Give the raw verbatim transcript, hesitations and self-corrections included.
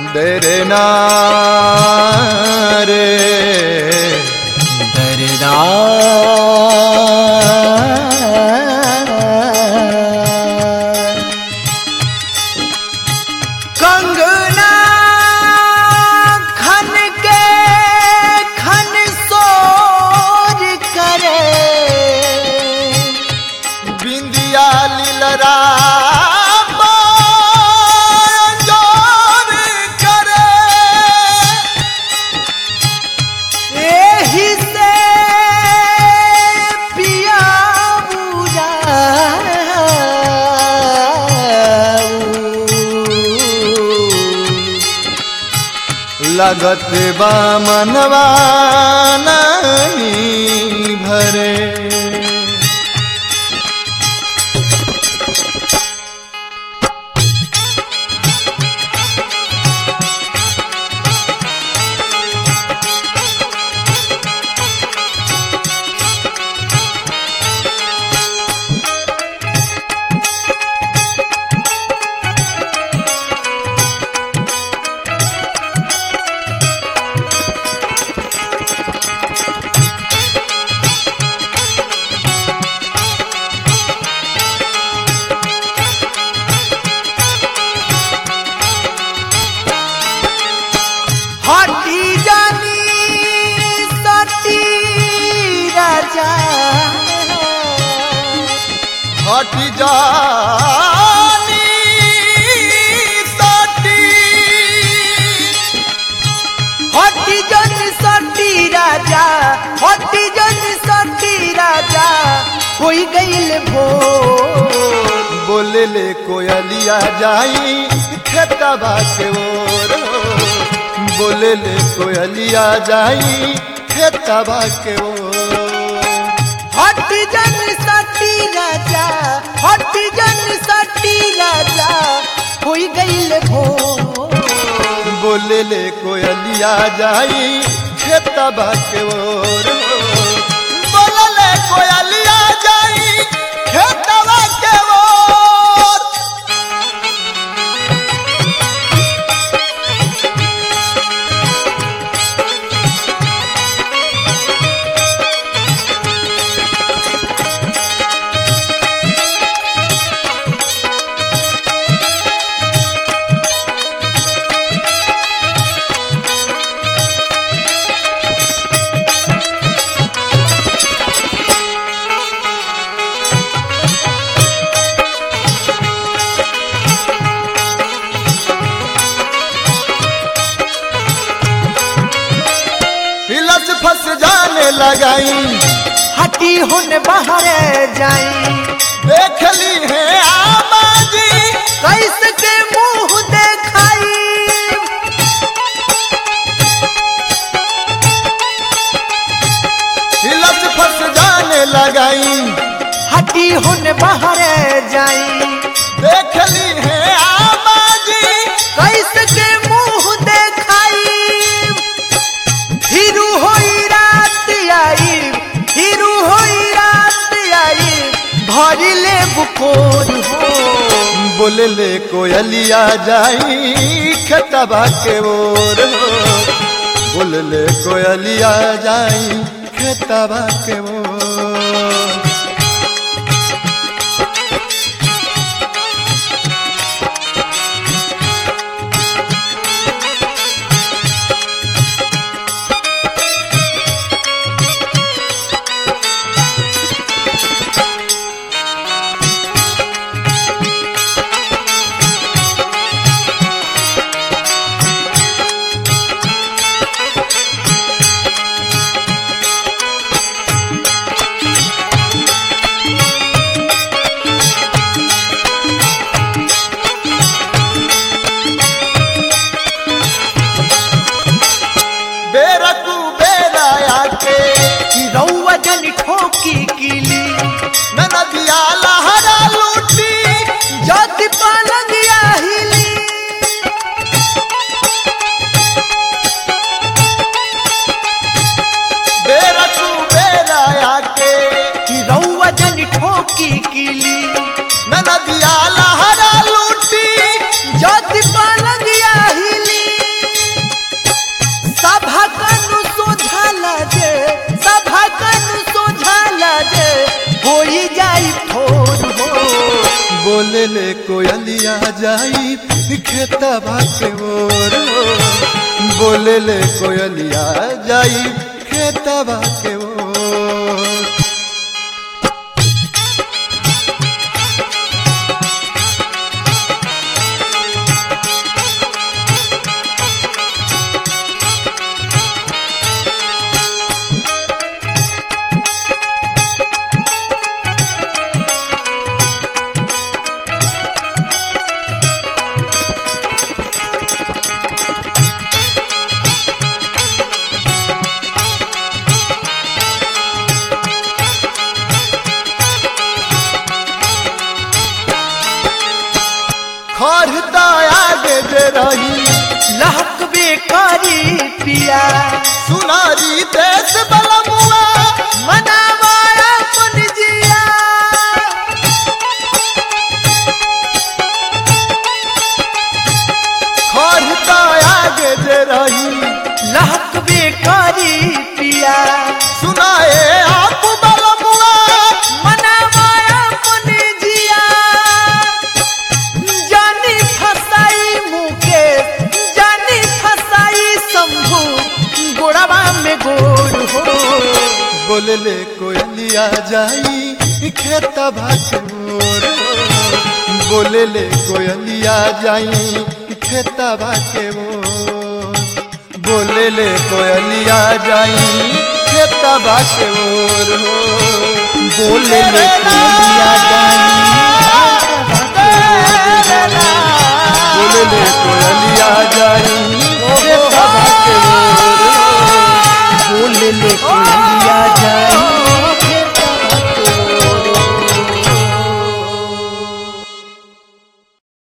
दरना रे दरदा कंगना खन के खन सोर करे बिंदिया लीलरा लगत बा मनवा नहीं भरे हटी जानी सटी हटी जानी सटी राजा हटी जानी सटी राजा कोई गईल भोर बोले ले कोयलिया जाई खेतबा के ओर बोले ले कोयलिया जाई खेतबा के ओर हटी जानी सटी राजा हटी जन सटी राजा कोई गईल भो बोले ले कोयलिया जाई खेतबा के ओर बोले ले कोयलिया जाई खेतबा के ओर फंस जाने लगाई हटी हुन बाहर जाई देख ली है आमाजी कैसे के मुंह देखाई हिलस फंस जाने लगाई हटी हुन बाहर जाई देख ली है आमाजी कैसे के मुंह देखाई हिरू होई रात आई हिरू होई रात आई भरी ले बुकोर हो बोले ले कोयलिया जाई खेतबा के ओर हो बोले ले कोयलिया जाई खेतबा के ओर ठोकी किली ननदिया लहरा लूटी ज्योति पलंगिया हिली बेरा तू बेरा आके कि रउआ जन ठोकी किली ननदिया लहरा लूटी ज्योति पलंगिया हिली कोयलिया जाई खेतवा के ओर बोले ले कोयलिया जाई खेतवा के ओर। खरता आगे जे रही लहक बेकारी पिया सुनारी देश बलमुआ मनावा अपन जिया। खरता आगे जे रही लहक बेकारी पिया सुनाए आप बलमुआ मनावा अपन जिया। जानी फसाई मुके जानी फसाई शंभू गोड़वा में गोड़ हो बोले ले कोयलिया जाई खेतवा के ओर बोले ले कोयलिया जाई खेतवा के ओर बोले ले कोयलिया जाई खेतवा के ओर बोले ले कोयलिया जाई बोले ले कोयलिया